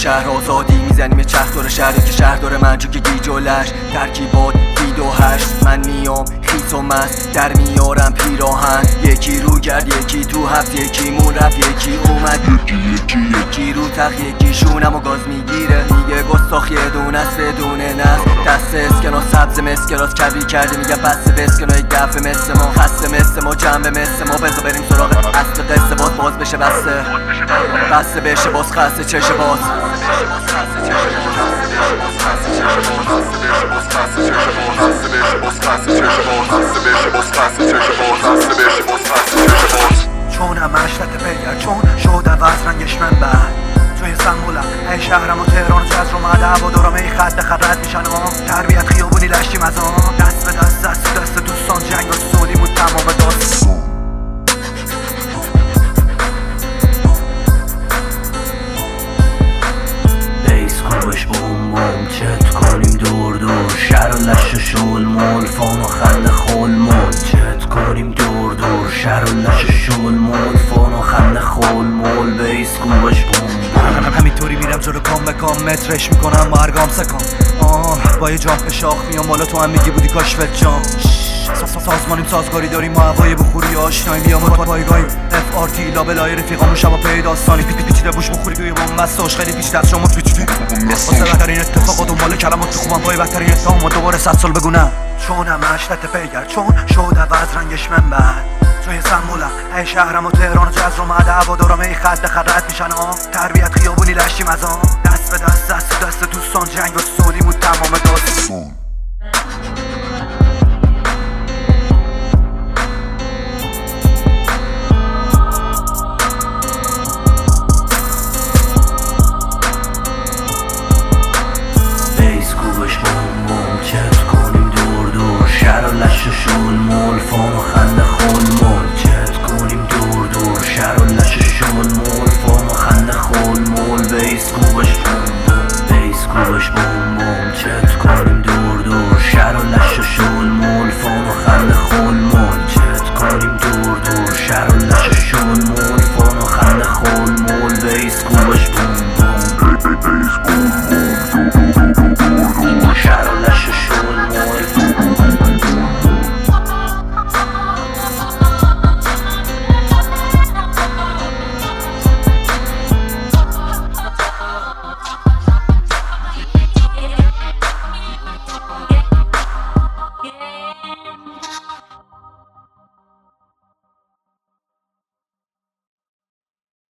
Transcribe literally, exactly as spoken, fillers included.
شهر آزادی میزنیم یه چرخ دور شهر که شهر داره من چون که گیج و لش ترکیبات دید و هشت من میام خیس و مست در میارم پیراهن یکی رو گرد یکی تو هفت یکی مون رفت یکی اومد یکی یکی یکی رو تخت یکی شونم و گاز میگیره میگه گستاخ یه دونه است بدون نخ دست اسکنا سبز مسکراس کبی کرده میگه بسته بسکنا یک دفعه مثل ما خسته مثل ما جنبه مثل ما بذار بریم سراغ اصل قصه باز باز بشه بسته بسته بشه باز خسته چشه باز چون همه اشتت پیگر چون شده وز رنگش من بعد توی سنبولم ای شهرم و تهران جز رو مده هوا دارم ای خط خط رد میشن و تربیت خیابونی لشتیم از آن دست به دست دست دست دوستان جنگ و سولی بود تمام داستان بیس خوبش بوم بوم چت کنیم دور دور شهر و لش و شل مول فان و خنده خول مول چت کنیم دور دور شهر و لش و شل مول فان و خنده خول مول بیس خوبش بوم بوم همینطوری میرم جلو کام به کام مترش میکنم با ارگام سکام آه با یه جامپ شاخ میام بالا تو هم میگی بودی کاشفت جام سازمانیم سازگاری داریم ما هوای بخوری آشناییم بیامون پایگاهیم اف آر تی لابلای رفیقامون شبا پی داستانی پی پی پیچیده بوش بخوری توی بومبستاش خیلی پیچیده از شما پیچیدی واسه بهترین اتفاقات و مال کلمات تو خوبم پای بدترین اتهام و دوباره صد سال بگونم چون همه اشتت پیگر چون شده وز رنگش من بعد توی سنبولم ای شهرم و تهران و جز رو مده هوا دارم ای خط خط رد میشن ها تربیت خیابونی لشتیم از آن دست به دست دست دست دوستان جنگ و سولی بود تمام داستان چت کنیم دور دور شهر و لش و شل مول فان و خنده خول مول چت کنیم دور دور شهر و لش و شل مول فان و خنده خول مول بیس کوبش بوم بوم بیس کوبش بوم بوم